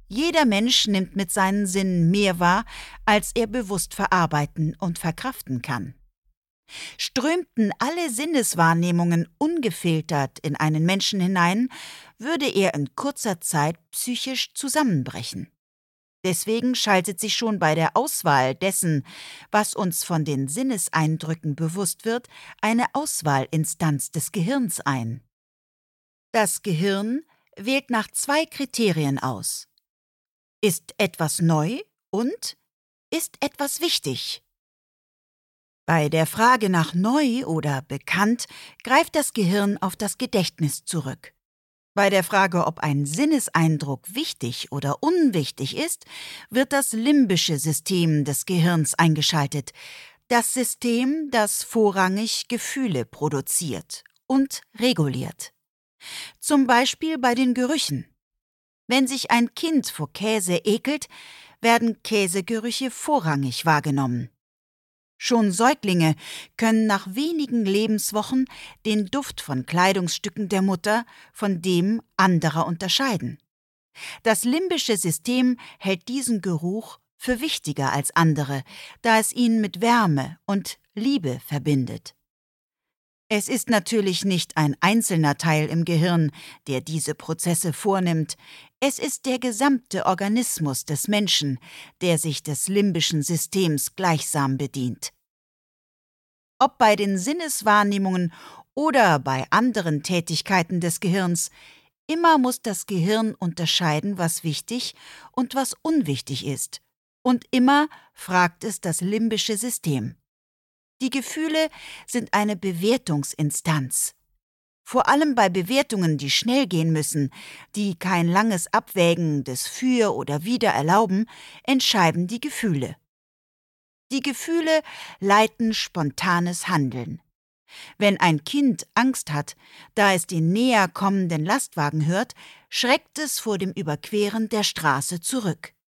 Jeder Mensch nimmt mit seinen Sinnen mehr wahr, als er bewusst verarbeiten und verkraften kann. Strömten alle Sinneswahrnehmungen ungefiltert in einen Menschen hinein, würde er in kurzer Zeit psychisch zusammenbrechen. Deswegen schaltet sich schon bei der Auswahl dessen, was uns von den Sinneseindrücken bewusst wird, eine Auswahlinstanz des Gehirns ein. Das Gehirn wählt nach 2 Kriterien aus. Ist etwas neu und ist etwas wichtig? Bei der Frage nach neu oder bekannt greift das Gehirn auf das Gedächtnis zurück. Bei der Frage, ob ein Sinneseindruck wichtig oder unwichtig ist, wird das limbische System des Gehirns eingeschaltet, das System, das vorrangig Gefühle produziert und reguliert. Zum Beispiel bei den Gerüchen. Wenn sich ein Kind vor Käse ekelt, werden Käsegerüche vorrangig wahrgenommen. Schon Säuglinge können nach wenigen Lebenswochen den Duft von Kleidungsstücken der Mutter von dem anderer unterscheiden. Das limbische System hält diesen Geruch für wichtiger als andere, da es ihn mit Wärme und Liebe verbindet. Es ist natürlich nicht ein einzelner Teil im Gehirn, der diese Prozesse vornimmt. Es ist der gesamte Organismus des Menschen, der sich des limbischen Systems gleichsam bedient. Ob bei den Sinneswahrnehmungen oder bei anderen Tätigkeiten des Gehirns, immer muss das Gehirn unterscheiden, was wichtig und was unwichtig ist. Und immer fragt es das limbische System. Die Gefühle sind eine Bewertungsinstanz. Vor allem bei Bewertungen, die schnell gehen müssen, die kein langes Abwägen des Für oder Wider erlauben, entscheiden die Gefühle. Die Gefühle leiten spontanes Handeln. Wenn ein Kind Angst hat, da es den näher kommenden Lastwagen hört, schreckt es vor dem Überqueren der Straße zurück.